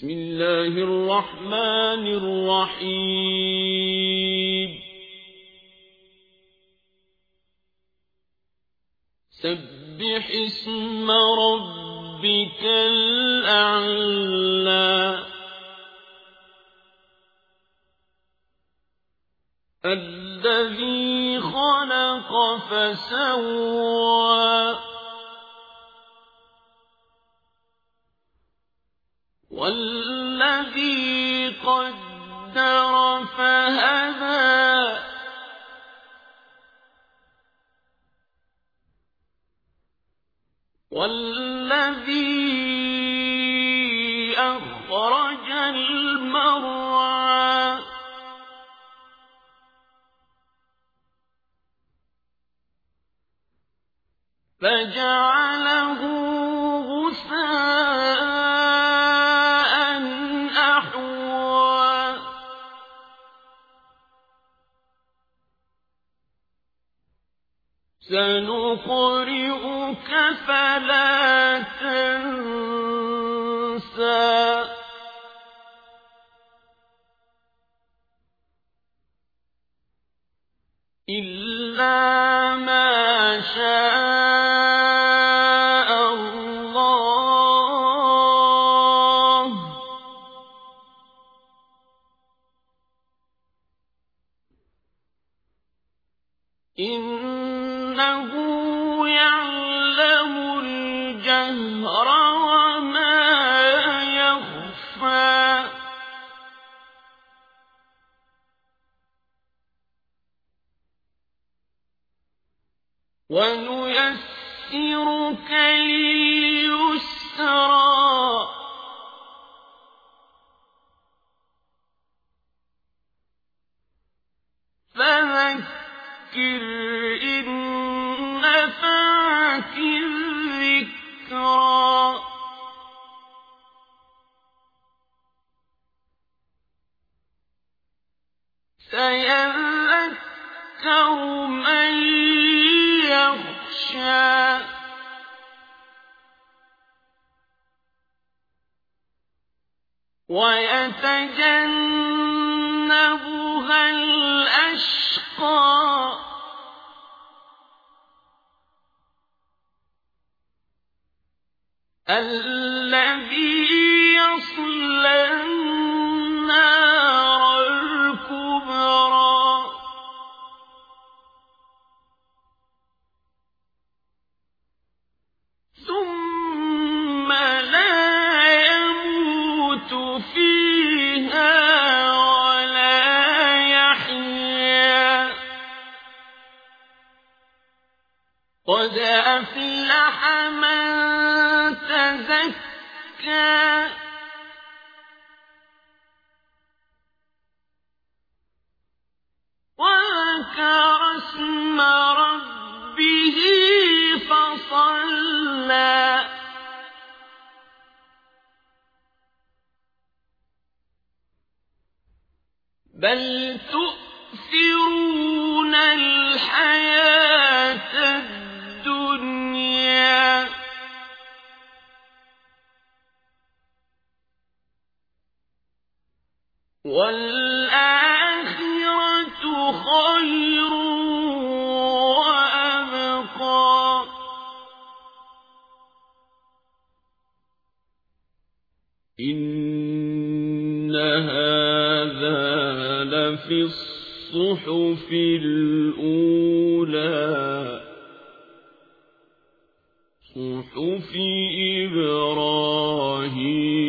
بسم الله الرحمن الرحيم سبح اسم ربك الأعلى الذي خلق فسوى والذي قدر فهدى والذي أخرج المرعى فجعله غثاء أحوى سنقرئك فلا تنسى إلا ما شاء الله إنه يعلم الجهر وما يخفى ونيسرك لليسرى فذكر إن نفعت الذكرى سيذكر من يخشى ويتجنبها الأشقى الذي يصلى النار الكبرى ثم لا يموت فيها ولا يحيا قد أفلح من تزكى وذكر اسم ربه فصلى بل تؤثرون الحياة الدنيا والآخرة خير وأبقى إن هذا لفي الصحف الأولى صحف إبراهيم